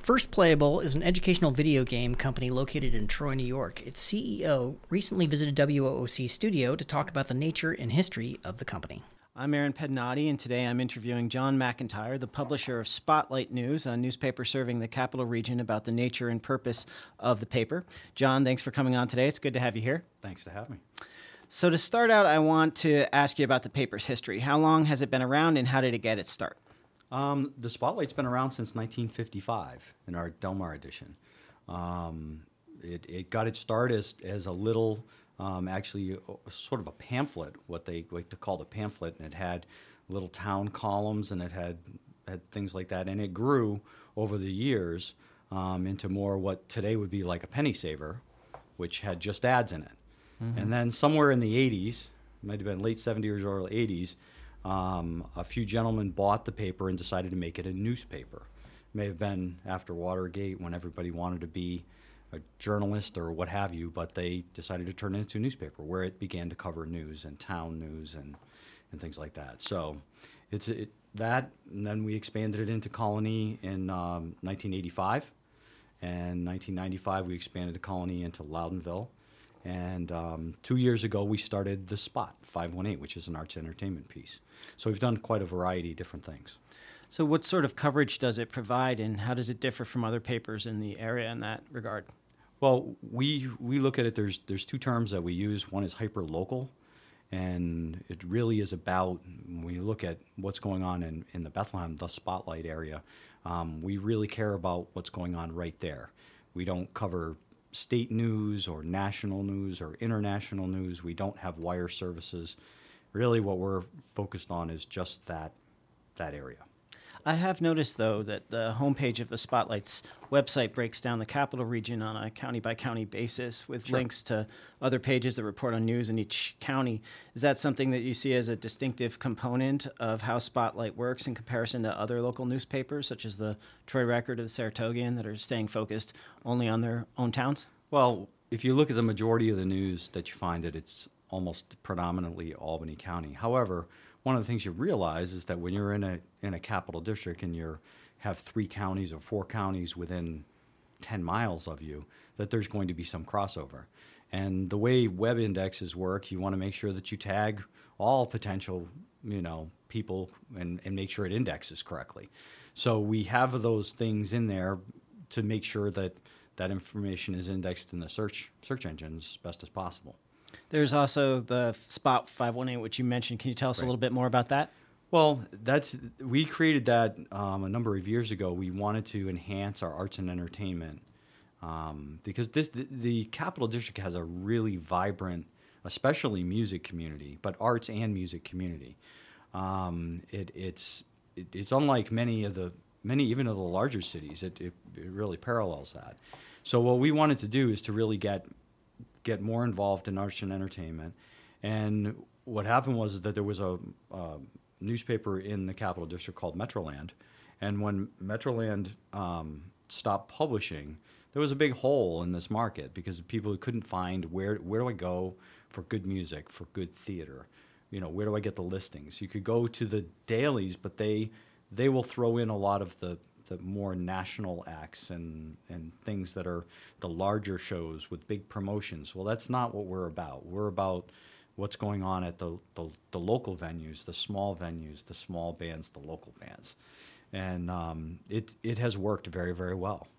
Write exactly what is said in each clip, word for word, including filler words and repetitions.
First Playable is an educational video game company located in Troy, New York. Its C E O recently visited W O O C Studio to talk about the nature and history of the company. I'm Aaron Pednati, and today I'm interviewing John McIntyre, the publisher of Spotlight News, a newspaper serving the Capital Region, about the nature and purpose of the paper. John, thanks for coming on today. It's good to have you here. Thanks to have me. So to start out, I want to ask you about the paper's history. How long has it been around, and how did it get its start? Um, the Spotlight's been around since nineteen fifty-five in our Delmar edition. Um, it, it got its start as, as a little, um, actually, uh, sort of a pamphlet, what they like to call a pamphlet, and it had little town columns, and it had, had things like that, and it grew over the years um, into more what today would be like a penny saver, which had just ads in it. Mm-hmm. And then somewhere in the eighties, might have been late seventies or early eighties, Um, a few gentlemen bought the paper and decided to make it a newspaper. It may have been after Watergate when everybody wanted to be a journalist or what have you, but they decided to turn it into a newspaper where it began to cover news and town news and, and things like that. So it's it, that, and then we expanded it into Colony in um, nineteen eighty-five. And nineteen ninety-five, we expanded the Colony into Loudonville. And um, two years ago, we started The Spot, five one eight, which is an arts entertainment piece. So we've done quite a variety of different things. So what sort of coverage does it provide, and how does it differ from other papers in the area in that regard? Well, we we look at it, there's there's two terms that we use. One is hyper-local, and it really is about, when you look at what's going on in, in the Bethlehem, the Spotlight area, um, we really care about what's going on right there. We don't cover state news or national news or international news. We don't have wire services. Really what we're focused on is just that that area. I have noticed, though, that the homepage of the Spotlight's website breaks down the Capital Region on a county-by-county basis with Sure. links to other pages that report on news in each county. Is that something that you see as a distinctive component of how Spotlight works in comparison to other local newspapers, such as the Troy Record or the Saratogian, that are staying focused only on their own towns? Well, if you look at the majority of the news, that you find that it's almost predominantly Albany County. However, one of the things you realize is that when you're in a in a capital district and you have three counties or four counties within ten miles of you, that there's going to be some crossover. And the way web indexes work, you want to make sure that you tag all potential, you know, people and, and make sure it indexes correctly. So we have those things in there to make sure that that information is indexed in the search search engines as best as possible. There's also the Spot five one eight, which you mentioned. Can you tell us Right. a little bit more about that? Well, that's we created that um, a number of years ago. We wanted to enhance our arts and entertainment um, because this the, the Capital District has a really vibrant, especially music community, but arts and music community. Um, it, it's it, it's unlike many of the many even of the larger cities. It, it it really parallels that. So what we wanted to do is to really get get more involved in arts and entertainment. And what happened was that there was a, a newspaper in the Capital District called Metroland. And when Metroland um, stopped publishing, there was a big hole in this market because people couldn't find where where do I go for good music, for good theater? You know, where do I get the listings? You could go to the dailies, but they they will throw in a lot of the the more national acts and, and things that are the larger shows with big promotions. Well, that's not what we're about. We're about what's going on at the, the, the local venues, the small venues, the small bands, the local bands. And um, it, it has worked very, very well.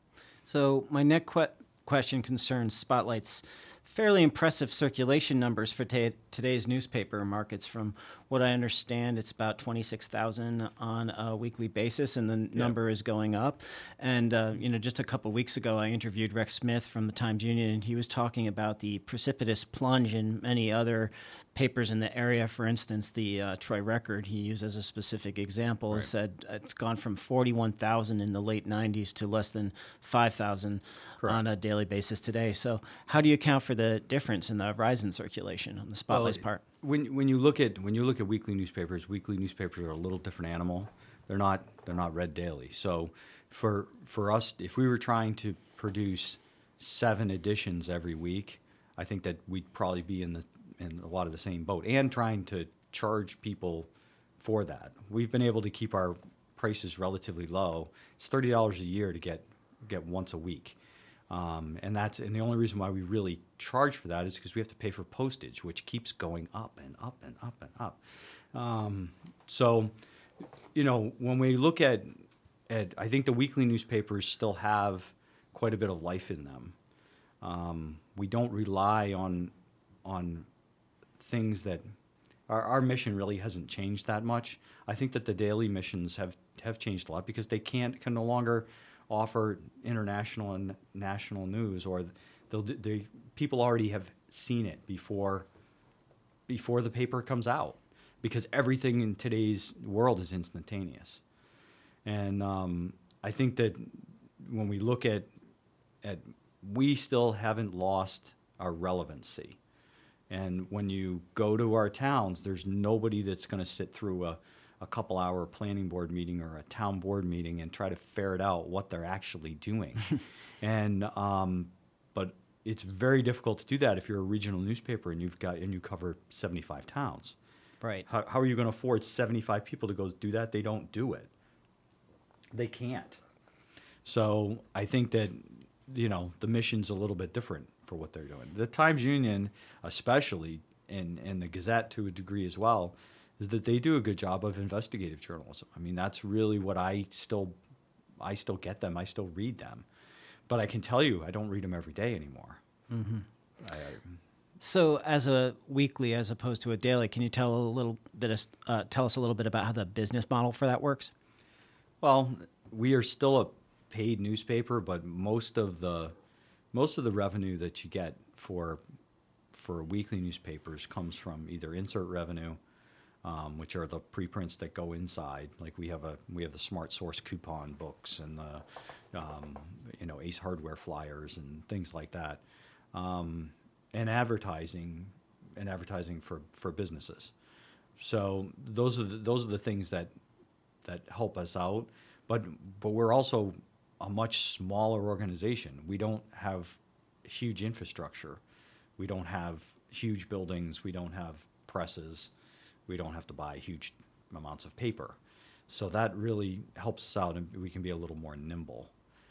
So my next que- question concerns Spotlight's fairly impressive circulation numbers for ta today's newspaper markets. From what I understand, it's about twenty-six thousand on a weekly basis, and the yeah. number is going up. And, uh, you know, just a couple weeks ago, I interviewed Rex Smith from the Times-Union, and he was talking about the precipitous plunge in many other papers in the area. For instance, the uh, Troy Record, he used as a specific example, right. said it's gone from forty-one thousand in the late nineties to less than five thousand on a daily basis today. So how do you account for the difference in the rise in circulation on the Spotlight's well, part? When when you look at when you look at weekly newspapers, weekly newspapers are a little different animal. They're not they're not read daily. So for for us, if we were trying to produce seven editions every week, I think that we'd probably be in the in a lot of the same boat, and trying to charge people for that. We've been able to keep our price is relatively low. It's thirty dollars a year to get get once a week. Um, and that's and the only reason why we really charge for that is because we have to pay for postage, which keeps going up and up and up and up. Um, so, you know, when we look at, at, I think the weekly newspapers still have quite a bit of life in them. Um, we don't rely on on things that our, our mission really hasn't changed that much. I think that the daily missions have, have changed a lot because they can't can no longer offer international and national news, or they'll they people already have seen it before before the paper comes out, because everything in today's world is instantaneous. And um, I think that when we look at at we still haven't lost our relevancy. And when you go to our towns, there's nobody that's going to sit through a, a couple hour planning board meeting or a town board meeting and try to ferret out what they're actually doing. and um, but it's very difficult to do that if you're a regional newspaper and you've got and you cover seventy-five towns. Right. How, how are you going to afford seventy-five people to go do that? They don't do it. They can't. So I think that, you know, the mission's a little bit different for what they're doing. The Times-Union, especially, and, and the Gazette to a degree as well, is that they do a good job of investigative journalism. I mean, that's really what I still, I still get them. I still read them. But I can tell you, I don't read them every day anymore. Mm-hmm. I, I, So, as a weekly as opposed to a daily, can you tell a little bit of, uh, tell us a little bit about how the business model for that works? Well, we are still a paid newspaper, but most of the most of the revenue that you get for for weekly newspapers comes from either insert revenue, um, which are the preprints that go inside. Like we have a we have the Smart Source coupon books and the um, you know Ace Hardware flyers and things like that, um, and advertising and advertising for, for businesses. So those are the, those are the things that that help us out. But but we're also a much smaller organization. We don't have huge infrastructure. We don't have huge buildings. We don't have presses. We don't have to buy huge amounts of paper. So that really helps us out, and we can be a little more nimble.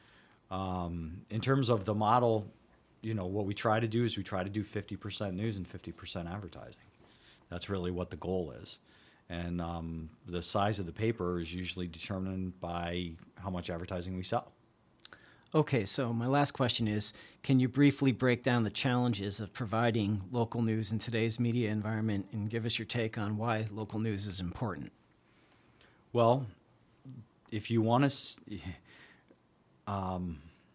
Um, in terms of the model, you know, what we try to do is we try to do fifty percent news and fifty percent advertising. That's really what the goal is. And um, the size of the paper is usually determined by how much advertising we sell. Okay, so my last question is, can you briefly break down the challenges of providing local news in today's media environment and give us your take on why local news is important? Well, if you want to, um,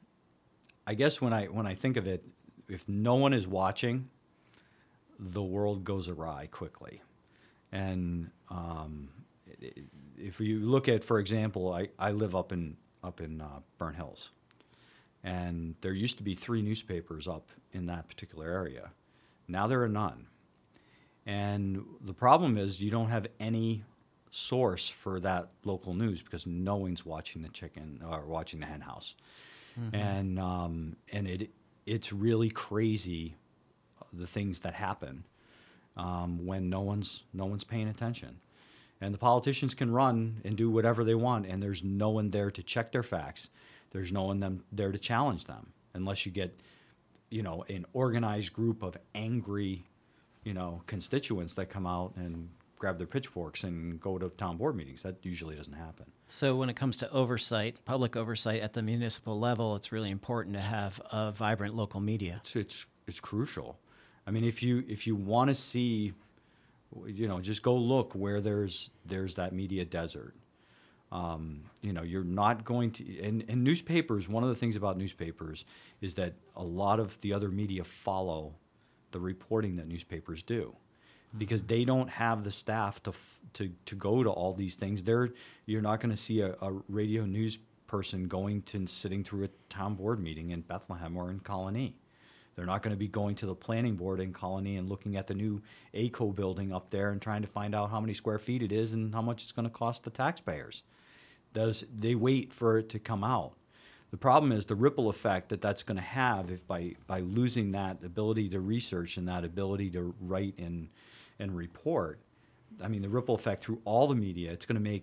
I guess when I when I think of it, if no one is watching, the world goes awry quickly. And um, if you look at, for example, I, I live up in up in uh, Burnt Hills. And there used to be three newspapers up in that particular area. Now there are none. And the problem is you don't have any source for that local news because no one's watching the chicken or watching the hen house. Mm-hmm. And um, and it it's really crazy, the things that happen um, when no one's no one's paying attention. And the politicians can run and do whatever they want, and there's no one there to check their facts. There's no one them there to challenge them unless you get, you know, an organized group of angry, you know, constituents that come out and grab their pitchforks and go to town board meetings. That usually doesn't happen. So when it comes to oversight, public oversight at the municipal level, it's really important to have a vibrant local media. It's it's, it's crucial. I mean, if you if you want to see, you know, just go look where there's there's that media desert. Um, you know, you're not going to, and, and newspapers, one of the things about newspapers is that a lot of the other media follow the reporting that newspapers do mm-hmm. because they don't have the staff to, to, to go to all these things. They're, you're not going to see a, a radio news person going to and sitting through a town board meeting in Bethlehem or in Colony. They're not going to be going to the planning board in Colony and looking at the new A C O building up there and trying to find out how many square feet it is and how much it's going to cost the taxpayers. Does they wait for it to come out? The problem is the ripple effect that that's going to have if by, by losing that ability to research and that ability to write and and report. I mean, the ripple effect through all the media, it's going to make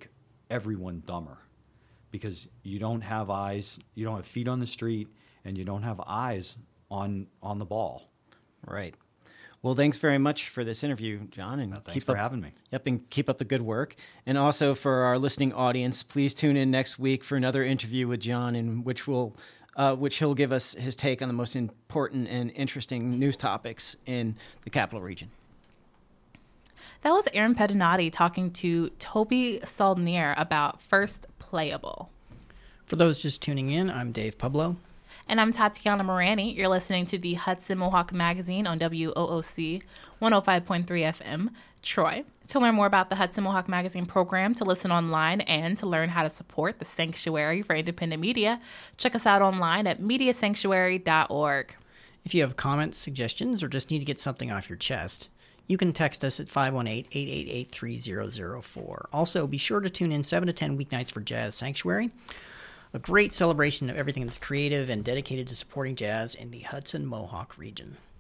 everyone dumber because you don't have eyes, you don't have feet on the street, and you don't have eyes on on the ball. Right. Well, thanks very much for this interview, John. And Well, thanks keep for up, having me. Yep, and keep up the good work. And also for our listening audience, please tune in next week for another interview with John, in which will, uh, which he'll give us his take on the most important and interesting news topics in the Capital Region. That was Aaron Pedinati talking to Toby Saldnier about First Playable. For those just tuning in, I'm Dave Pablo. And I'm Tatiana Morani. You're listening to the Hudson Mohawk Magazine on W O O C one oh five point three F M, Troy. To learn more about the Hudson Mohawk Magazine program, to listen online, and to learn how to support the Sanctuary for Independent Media, check us out online at media sanctuary dot org. If you have comments, suggestions, or just need to get something off your chest, you can text us at five one eight, eight eight eight, three zero zero four. Also, be sure to tune in seven to ten weeknights for Jazz Sanctuary, a great celebration of everything that's creative and dedicated to supporting jazz in the Hudson Mohawk region.